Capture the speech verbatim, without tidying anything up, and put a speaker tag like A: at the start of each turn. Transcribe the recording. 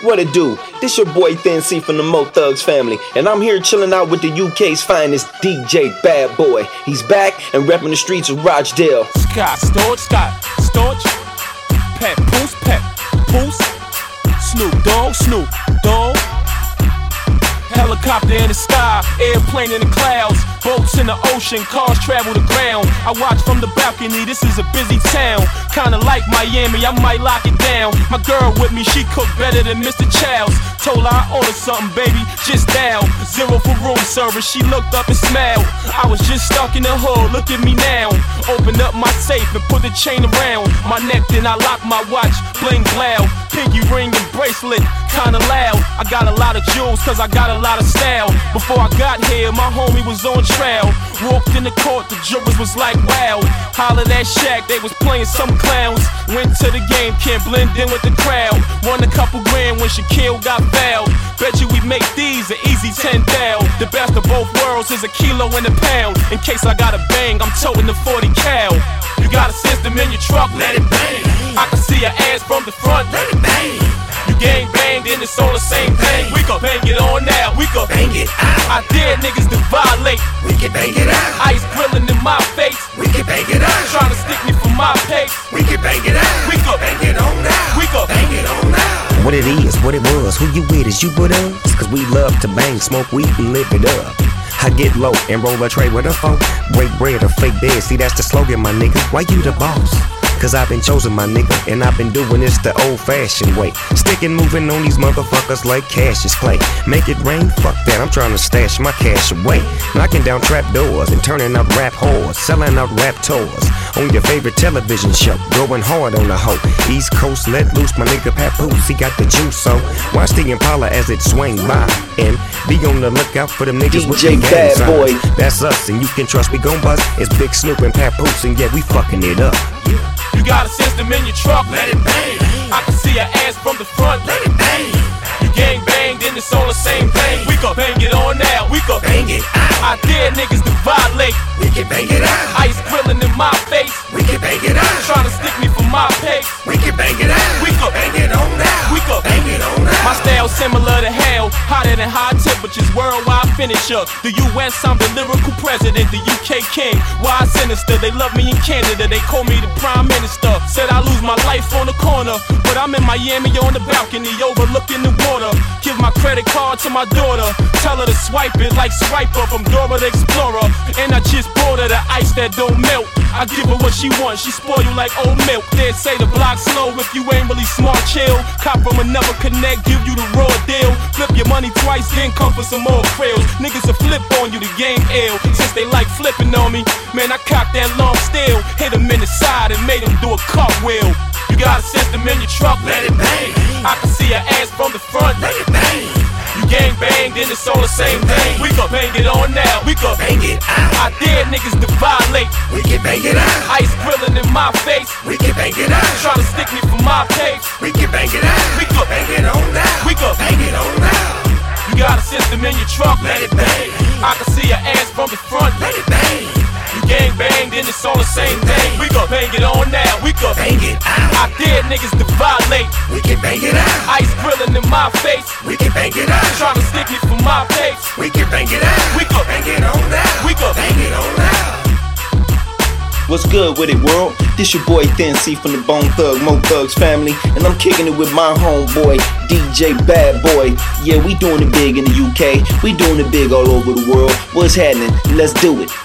A: What it do? This your boy Thin C from the Mo Thugs family, and I'm here chilling out with the U K's finest D J Bad Boy. He's back and repping the streets of Rochdale.
B: Scott Storch, Scott Storch, Pep Poos, Pep Poos, Snoop Dogg, Snoop Dogg. Helicopter in the sky, airplane in the clouds, boats in the ocean, cars travel the ground. I watch from the balcony, this is a busy town. Kinda like Miami, I might lock it down. My girl with me, she cook better than Mister Childs. Told her I ordered something, baby, just now. Zero for room service, she looked up and smiled. I was just stuck in the hood, look at me now. Opened up my safe and put the chain around my neck, then I locked my watch, bling loud. Pinky ring and bracelet, kinda loud. I got a lot of jewels, cause I got a lot of style. Before I got here, my homie was on trial. Walked in the court, the jurors was like, wow. Hollered at Shaq, they was playing some clowns. Went to the game, can't blend in with the crowd. Won a couple grand when Shaquille got fouled. Bet you we make these an easy ten thou. The best of both worlds is a kilo and a pound. In case I gotta bang, I'm toting the forty cal. You got a system in your truck, let it bang. I can see your ass from the front, let it bang. You gang banged and it's all the same thing. We can bang it on now, we can
C: bang it out.
B: I dare niggas to violate.
C: We can bang it out.
B: Ice grilling in my face.
C: We can bang it out.
B: Trying to stick me for my pace.
C: We can bang it out.
B: We can
C: bang it on now.
B: We can
C: bang it on now.
D: What it is, what it was, who you with, is you with us? Cause we love to bang, smoke weed and live it up. I get low and roll a tray with a phone. Break bread or fake bed, see that's the slogan, my nigga. Why you the boss? Cause I've been chosen, my nigga, and I've been doing this the old-fashioned way. Sticking, moving on these motherfuckers like Cassius Clay. Make it rain? Fuck that, I'm trying to stash my cash away. Knocking down trap doors and turning up rap whores. Selling out rap tours on your favorite television show. Going hard on the hoe. East Coast let loose, my nigga Papoose, he got the juice, so watch the Impala as it swing by. And be on the lookout for them niggas with
A: D J
D: the
A: Bad Boy.
D: That's us, and you can trust we gon' bust. It's Big Snoop and Papoose, and yeah, we fucking it up.
B: You got a system in your truck,
C: let it bang.
B: I can see your ass from the front,
C: let it bang.
B: You gang banged and it's all the same thing. We can bang it on now, we can
C: bang it out.
B: I dare niggas to violate.
C: We can bang it out.
B: Ice grilling in my face.
C: We can bang it out.
B: Trying to stick me for my pace.
C: We can bang it out.
B: We can
C: bang it on now.
B: We can
C: bang it on now.
B: My style similar to hell, hotter than high temperatures, worldwide finisher. The U S, I'm the lyrical president, the U K king. Why sinister? They love me in Canada, they call me the prime minister. Said I lose my life on the corner, but I'm in Miami on the balcony, overlooking the water. Give my credit card to my daughter, tell her to swipe it like Swiper from Dora the Explorer. And I just bought her the ice that don't melt. I give her what she wants, she spoil you like old milk. They say the block slow if you ain't really smart, chill. Cop from another connect, give you the raw deal. Flip your money twice, then come for some more krills. Niggas will flip on you, the game ill. Since they like flipping on me, man, I cocked that long steel. Hit him in the side and made him do a cartwheel. You got a system in your truck,
C: let it bang.
B: I can see your ass from the front,
C: let it bang.
B: You gang banged and it's all the same thing. We can bang it on now, we can
C: bang it out.
B: I dare niggas to violate.
C: We can bang it out.
B: Ice grilling in my face.
C: We can bang it out.
B: Trying to stick me for my pace.
C: We can bang it out.
B: We can
C: bang it on now.
B: We can
C: bang it on now.
B: You got a system in your truck,
C: let it bang.
B: I can see your ass from the front,
C: let it bang.
B: You gang banged and it's all the same thing. We can bang it on now, we can
C: bang it out.
B: I dare niggas to violate.
C: We can bang it out.
B: Ice grilling in my face.
C: We can bang it out.
B: Trying to stick me for my pace.
C: We can bang it out.
B: We can
C: bang it on now.
B: We can
C: bang it on now.
A: What's good with it, world? This your boy Thin C from the Bone Thug Mo Thugs family, and I'm kicking it with my homeboy D J Bad Boy. Yeah, we doing it big in the U K. We doing it big all over the world. What's happening? Let's do it.